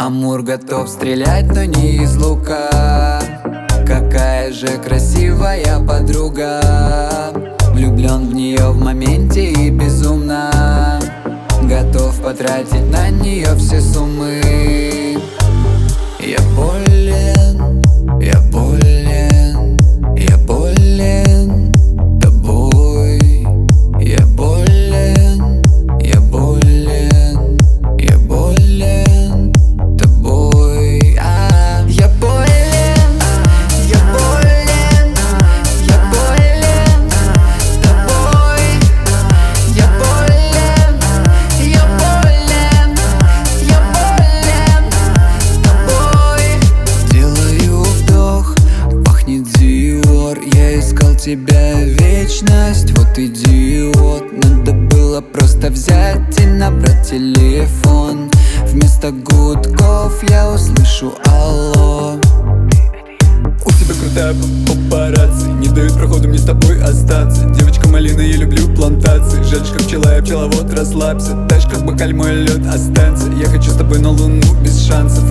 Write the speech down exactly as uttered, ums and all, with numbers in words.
Амур готов стрелять, но не из лука. Какая же красивая подруга. Влюблен в нее в моменте и безумно готов потратить на нее все суммы. Я болен, я болен, я болен тобой. Я болен, я болен, я болен тобой. А, я болен, я болен, я болен тобой. Я болен, я болен, я болен тобой. Делаю вдох, пахнет Диор. Я искал тебя вечность, вот идиот. Надо было просто взять и набрать телефон. Вместо гудков я услышу алло. У тебя крутая папарацци, не дают проходу мне с тобой остаться. Девочка малина, я люблю плантации. Жадишь как пчела, я пчеловод, расслабься. Дальше как бокаль, мой лед останется. Я хочу с тобой на луну без шансов.